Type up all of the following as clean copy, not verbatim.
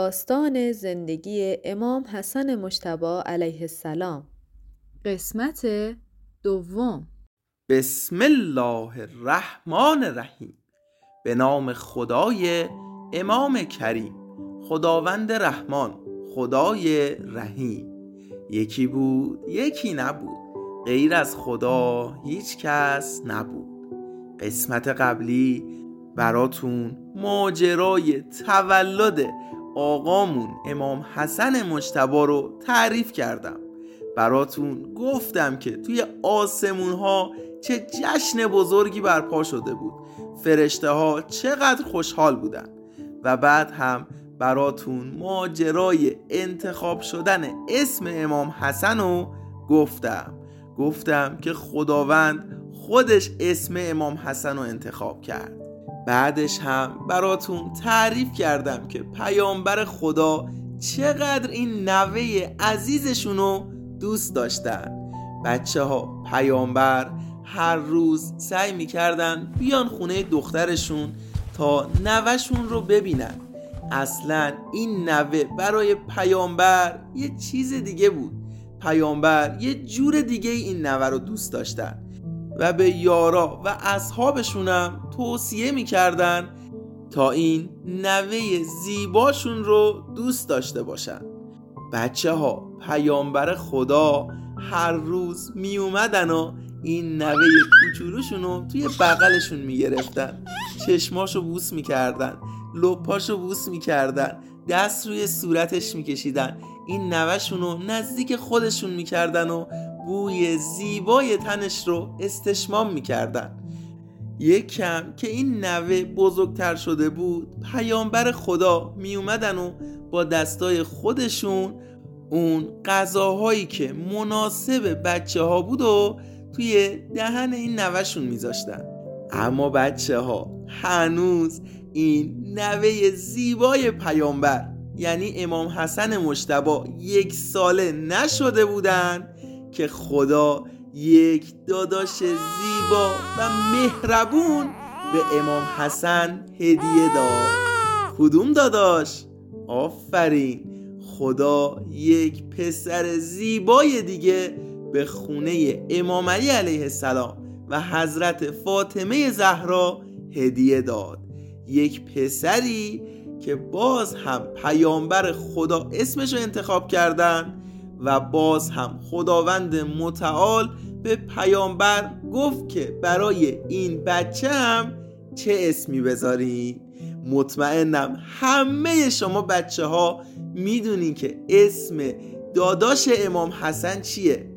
داستان زندگی امام حسن مجتبی علیه السلام، قسمت دوم. بسم الله الرحمن الرحیم. به نام خدای امام کریم، خداوند رحمان، خدای رحیم. یکی بود یکی نبود، غیر از خدا هیچ کس نبود. قسمت قبلی براتون ماجرای تولد آقامون امام حسن مجتبی رو تعریف کردم. براتون گفتم که توی آسمون ها چه جشن بزرگی برپا شده بود، فرشته ها چقدر خوشحال بودن. و بعد هم براتون ماجرای انتخاب شدن اسم امام حسن رو گفتم که خداوند خودش اسم امام حسن رو انتخاب کرد. بعدش هم براتون تعریف کردم که پیامبر خدا چقدر این نوه عزیزشون رو دوست داشتن. بچه ها پیامبر هر روز سعی میکردن بیان خونه دخترشون تا نوهشون رو ببینن. اصلا این نوه برای پیامبر یه چیز دیگه بود. پیامبر یه جور دیگه این نوه رو دوست داشتن و به یارا و اصحابشونم توصیه میکردن تا این نوه زیباشون رو دوست داشته باشن. بچه ها پیامبر خدا هر روز می اومدن و این نوه کوچولوشون رو توی بغلشون می گرفتن، چشماشو بوس می کردن، لپاشو بوس می کردن، دست روی صورتش می کشیدن، این نوهشون رو نزدیک خودشون می کردن و بوی زیبای تنش رو استشمام می کردن. یک کم که این نوه بزرگتر شده بود، پیامبر خدا می اومدن و با دستای خودشون اون غذاهایی که مناسب بچه ها بود و توی دهن این نوهشون میذاشتن. اما بچه ها هنوز این نوه زیبای پیامبر یعنی امام حسن مجتبی 1 ساله نشده بودن که خدا یک داداش زیبا و مهربون به امام حسن هدیه داد. کدوم داداش؟ آفرین، خدا یک پسر زیبای دیگه به خونه امام علی علیه السلام و حضرت فاطمه زهرا هدیه داد. یک پسری که باز هم پیامبر خدا اسمشو انتخاب کردن و باز هم خداوند متعال به پیامبر گفت که برای این بچه هم چه اسمی بذارین. مطمئنم همه شما بچه ها میدونین که اسم داداش امام حسن چیه.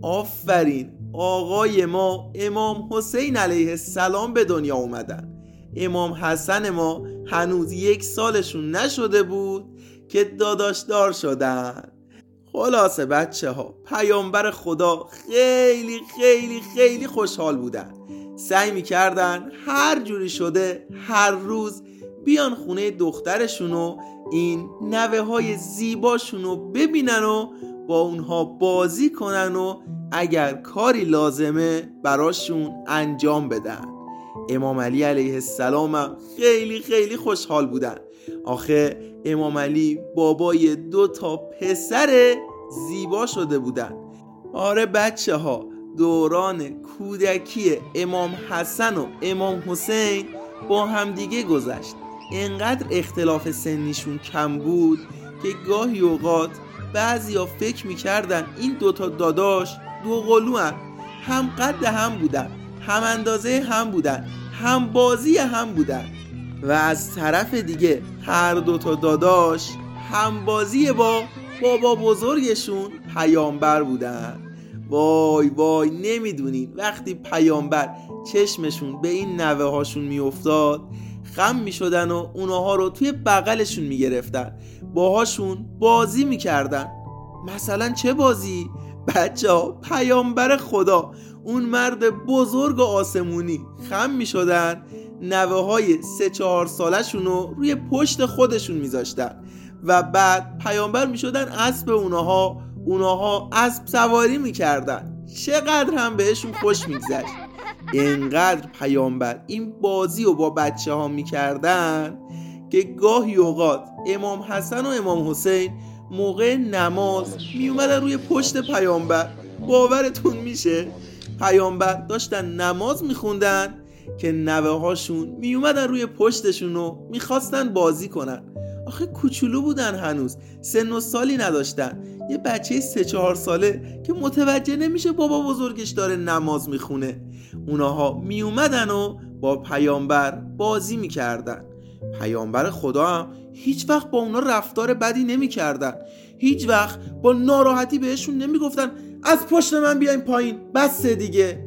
آفرین، آقای ما امام حسین علیه السلام به دنیا اومدن. امام حسن ما هنوز 1 سالشون نشده بود که داداش دار شدن. خلاصه بچه ها پیامبر خدا خیلی خیلی خیلی خوشحال بودن. سعی میکردن هر جوری شده هر روز بیان خونه دخترشون و این نوه های زیباشون رو ببینن و با اونها بازی کنن و اگر کاری لازمه براشون انجام بدن. امام علی علیه السلام هم خیلی خیلی خوشحال بودن. آخه امام علی بابای 2 پسر زیبا شده بودن. آره بچه ها، دوران کودکی امام حسن و امام حسین با همدیگه گذشت. انقدر اختلاف سنیشون کم بود که گاهی اوقات بعضیا فکر میکردن این 2 داداش 2 قلو هم قد هم بودن، هم اندازه هم بودن، هم بازی هم بودن. و از طرف دیگه هر 2 داداش هم بازی با بابا بزرگشون پیامبر بودن. وای وای، نمیدونین وقتی پیامبر چشمشون به این نوه هاشون میافتاد خم میشدن و اونها رو توی بغلشون میگرفتن، باهاشون بازی میکردن. مثلا چه بازی؟ بچه ها پیامبر خدا اون مرد بزرگ و آسمونی خم میشدن، نوه های 3-4 سالشون رو روی پشت خودشون میذاشتن و بعد پیامبر میشدن اسب اونها اسب سواری میکردن. چقدر هم بهشون خوش میگذشت. اینقدر پیامبر این بازی رو با بچه ها میکردن که گاهی اوقات امام حسن و امام حسین موقع نماز می اومدن روی پشت پیامبر. باورتون میشه پیامبر داشتن نماز میخوندن که نوه هاشون می اومدن روی پشتشون و میخواستن بازی کنن. آخه کوچولو بودن، هنوز سن و سالی نداشتن. یه بچه 3-4 ساله که متوجه نمیشه بابا بزرگش داره نماز میخونه. اونها می اومدن و با پیامبر بازی میکردن. پیامبر خدا هم هیچ وقت با اونا رفتار بدی نمیکردن. هیچ وقت با ناراحتی بهشون نمیگفتن از پشت من بیاین پایین، بس دیگه.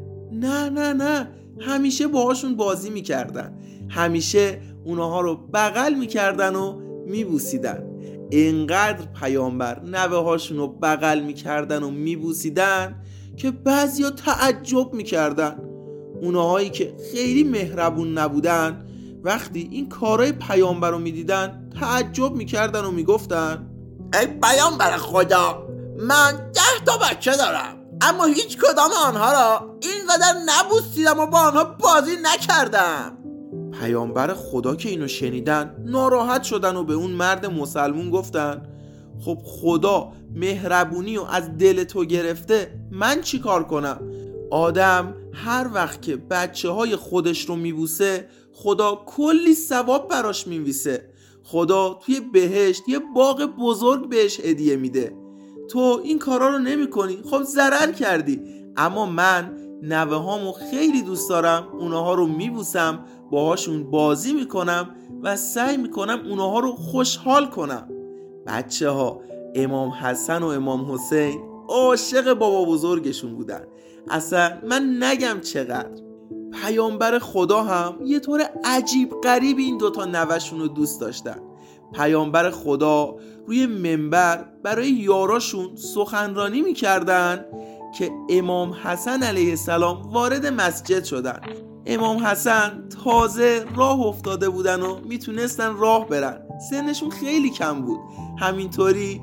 نه، همیشه باهاشون بازی میکردن. همیشه اونها رو بغل میکردن و میبوسیدن. اینقدر پیامبر نوه هاشون رو بغل میکردن و میبوسیدن که بعضیا تعجب میکردن. اونهایی که خیلی مهربون نبودن وقتی این کارهای پیامبر رو میدیدن تعجب میکردن و میگفتن ای پیامبر خدا، من 10 تا بچه دارم اما هیچ کدام آنها را اینقدر نبوسیدم و با آنها بازی نکردم. پیامبر خدا که اینو شنیدن ناراحت شدن و به اون مرد مسلمون گفتن خب خدا مهربونی و از دل تو گرفته، من چی کار کنم؟ آدم هر وقت که بچه های خودش رو میبوسه خدا کلی ثواب براش میویسه. خدا توی بهشت یه باغ بزرگ بهش هدیه میده. تو این کارا رو نمی کنی، خب ضرر کردی. اما من نوه هامو خیلی دوست دارم، اونها رو میبوسم، باهاشون بازی میکنم و سعی میکنم اونها رو خوشحال کنم. بچه ها امام حسن و امام حسین عاشق بابا بزرگشون بودن. اصلا من نگم چقدر. پیامبر خدا هم یه طور عجیب غریب این دوتا نوه‌شون رو دوست داشتن. پیامبر خدا روی منبر برای یاراشون سخنرانی میکردن که امام حسن علیه السلام وارد مسجد شدن. امام حسن تازه راه افتاده بودن و میتونستن راه برن، سنشون خیلی کم بود. همینطوری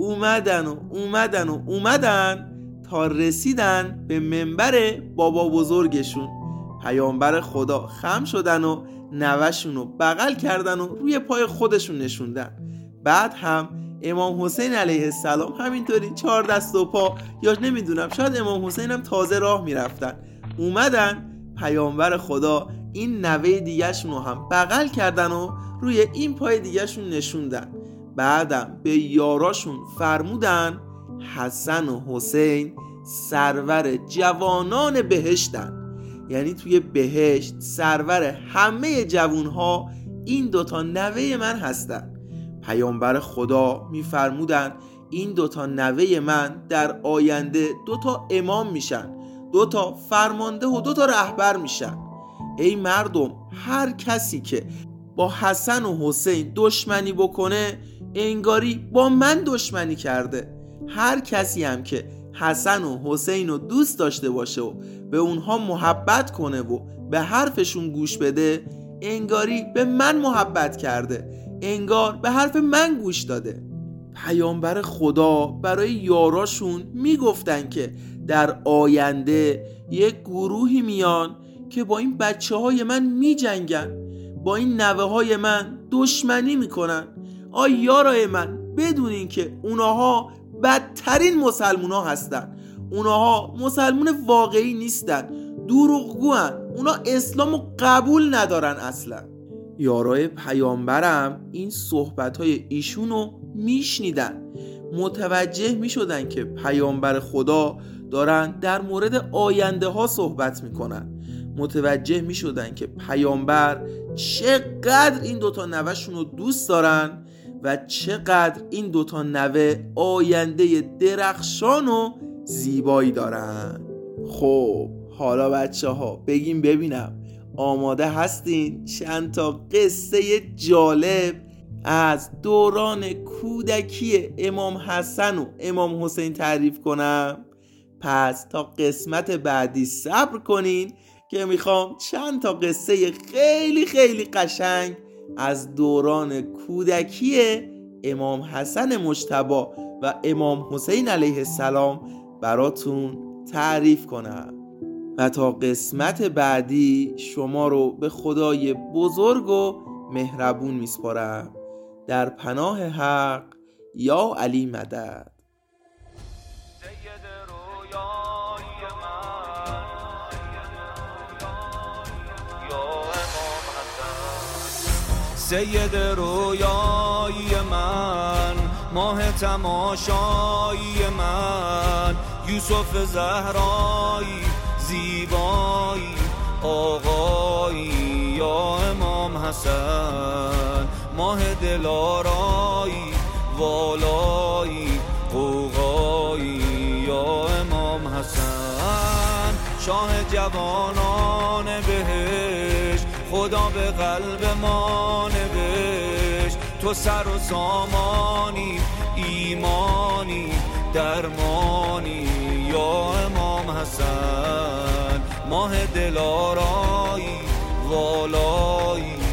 اومدن تا رسیدن به منبر بابا بزرگشون. پیامبر خدا خم شدن و نوه‌شون رو بغل کردن و روی پای خودشون نشوندن. بعد هم امام حسین علیه السلام همینطوری 4 دست و پا، یا نمیدونم شاید امام حسین هم تازه راه میرفتن، اومدن پیامبر خدا این نوه دیگه شون رو هم بغل کردن و روی این پای دیگه شون نشوندن. بعدم به یاراشون فرمودن حسن و حسین سرور جوانان بهشتن. یعنی توی بهشت سرور همه جوانها این دوتا نوه من هستن. پیامبر خدا میفرمودن این دوتا نوه من در آینده 2 امام میشن، 2 فرمانده و 2 رهبر میشن. ای مردم، هر کسی که با حسن و حسین دشمنی بکنه انگاری با من دشمنی کرده. هر کسی هم که حسن و حسین رو دوست داشته باشه و به اونها محبت کنه و به حرفشون گوش بده انگاری به من محبت کرده، انگار به حرف من گوش داده. پیامبر خدا برای یاراشون میگفتن که در آینده یک گروهی میان که با این بچه های من میجنگن، با این نوه های من دشمنی میکنن. یارای من بدونین که اونها بدترین مسلمون ها هستن. اونها مسلمون واقعی نیستن، دروغگوان. اونا اسلامو قبول ندارن اصلا. یارای پیامبرم این صحبت‌های ایشونو میشنیدن، متوجه میشدن که پیامبر خدا دارن در مورد آینده ها صحبت میکنن. متوجه میشدن که پیامبر چقدر این 2 نوه‌شون رو دوست دارن و چقدر این 2 نوه آینده درخشان و زیبایی دارن. خب حالا بچه ها بگیم ببینم آماده هستین چند تا قصه جالب از دوران کودکی امام حسن و امام حسین تعریف کنم؟ پس تا قسمت بعدی صبر کنین که میخوام چند تا قصه خیلی خیلی قشنگ از دوران کودکی امام حسن مجتبی و امام حسین علیه السلام براتون تعریف کنم. و تا قسمت بعدی شما رو به خدای بزرگ و مهربون میسپارم. در پناه حق یا علی مدد. سید رویای من، ماه تماشایی من، یوسف زهرایی زیبایی آقایی، یا امام حسن ماه دلارایی والایی قوقایی، یا امام حسن شاه جوانان بهشت، خدا به قلب ما نوشت. تو سر و سامانی ایمانی درمانی، یا امام حسن ماه دلارایی والایی